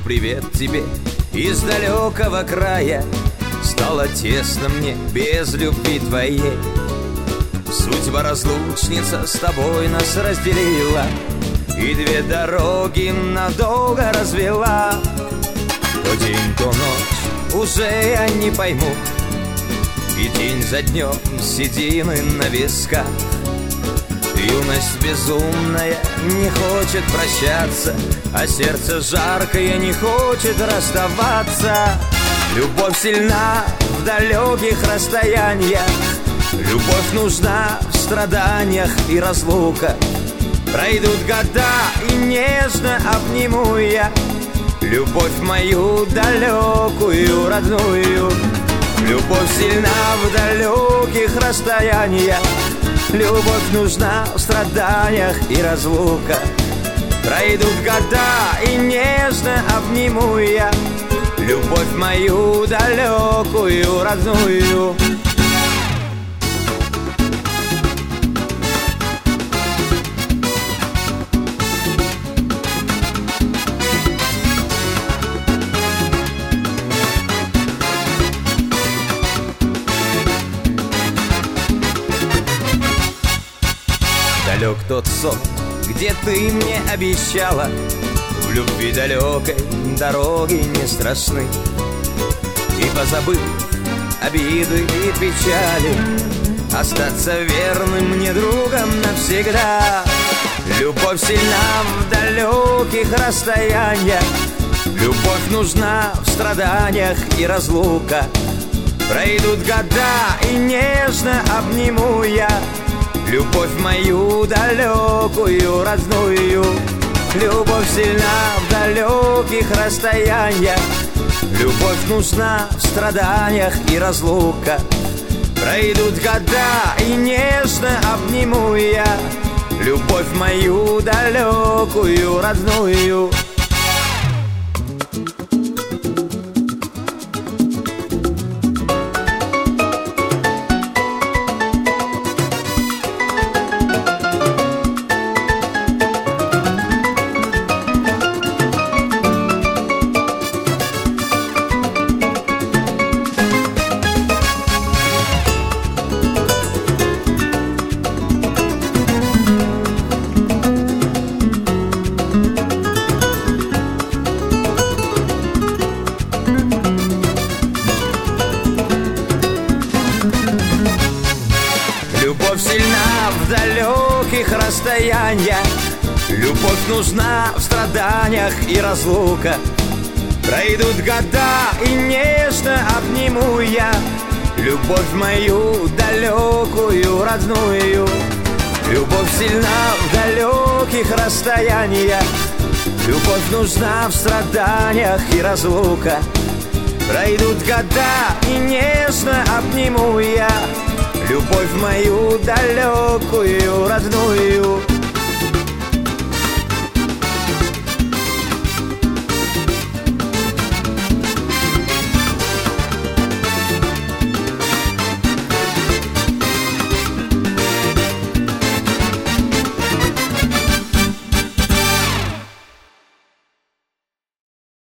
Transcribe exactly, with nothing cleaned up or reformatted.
привет тебе из далекого края. Стало тесно мне без любви твоей. Судьба разлучница с тобой нас разделила и две дороги надолго развела. То день, то ночь уже я не пойму, и день за днем седины на висках. Юность безумная не хочет прощаться, а сердце жаркое не хочет расставаться. Любовь сильна в далеких расстояниях, любовь нужна в страданиях и разлука. Пройдут года и нежно обниму я любовь мою далекую, родную. Любовь сильна в далеких расстояниях, любовь нужна в страданиях и разлука. Пройдут года и нежно обниму я любовь мою далекую, родную. Далек тот сон, где ты мне обещала, в любви далекой дороги не страшны. И позабыв обиды и печали, остаться верным мне другом навсегда. Любовь сильна в далеких расстояниях, любовь нужна в страданиях и разлука. Пройдут года и нежно обниму я любовь мою далекую, родную. Любовь сильна в далеких расстояниях, любовь нужна в страданиях и разлука. Пройдут года и нежно обниму я любовь мою далекую, родную. Любовь сильна в далеких расстояниях, любовь нужна в страданиях и разлука. Пройдут года и нежно обниму я любовь мою далекую, родную. Любовь сильна в далеких расстояниях, любовь нужна в страданиях и разлука. Пройдут года и нежно обниму я любовь мою далекую, родную.